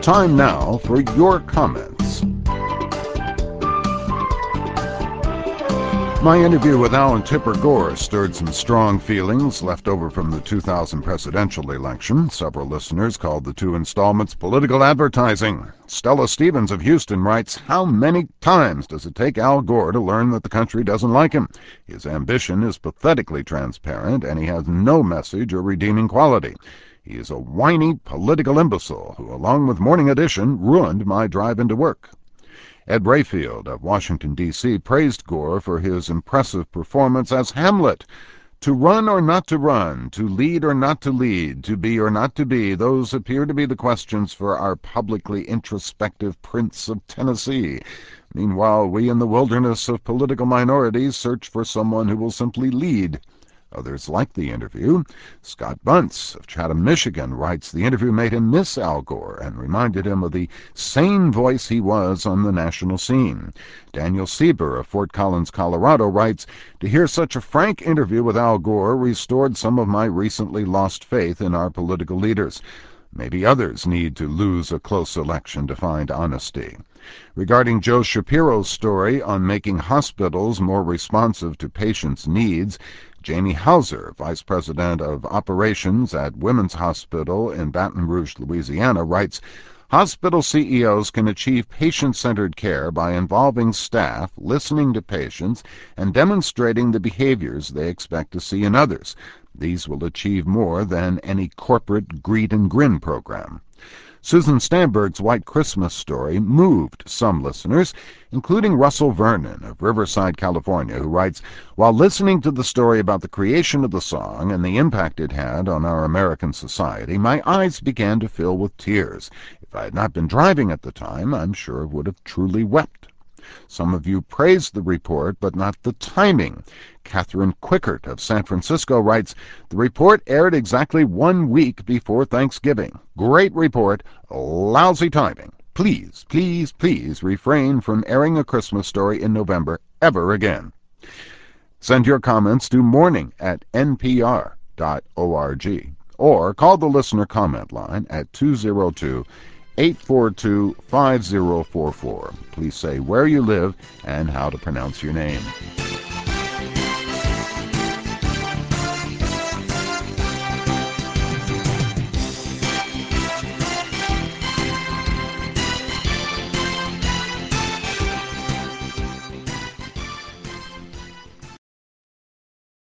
Time now for your comments. My interview with Alan Tipper Gore stirred some strong feelings left over from the 2000 presidential election. Several listeners called the two installments political advertising. Stella Stevens of Houston writes, "How many times does it take Al Gore to learn that the country doesn't like him? His ambition is pathetically transparent, and he has no message or redeeming quality. He is a whiny political imbecile who, along with Morning Edition, ruined my drive into work." Ed Rayfield of Washington, D.C., praised Gore for his impressive performance as Hamlet. To run or not to run, to lead or not to lead, to be or not to be, those appear to be the questions for our publicly introspective Prince of Tennessee. Meanwhile, we in the wilderness of political minorities search for someone who will simply lead. Others like the interview. Scott Bunce of Chatham, Michigan, writes, "The interview made him miss Al Gore and reminded him of the sane voice he was on the national scene." Daniel Sieber of Fort Collins, Colorado, writes, "To hear such a frank interview with Al Gore restored some of my recently lost faith in our political leaders. Maybe others need to lose a close election to find honesty." Regarding Joe Shapiro's story on making hospitals more responsive to patients' needs, Jamie Hauser, Vice President of Operations at Women's Hospital in Baton Rouge, Louisiana, writes, "Hospital CEOs can achieve patient-centered care by involving staff, listening to patients, and demonstrating the behaviors they expect to see in others. These will achieve more than any corporate greet and grin program." Susan Stamberg's White Christmas story moved some listeners, including Russell Vernon of Riverside, California, who writes, "While listening to the story about the creation of the song and the impact it had on our American society, my eyes began to fill with tears. If I had not been driving at the time, I'm sure I would have truly wept." Some of you praised the report, but not the timing. Catherine Quickert of San Francisco writes, "The report aired exactly 1 week before Thanksgiving. Great report, lousy timing. Please, please, please refrain from airing A Christmas Story in November ever again." Send your comments to morning@npr.org or call the listener comment line at 202-842-5044. Please say where you live and how to pronounce your name.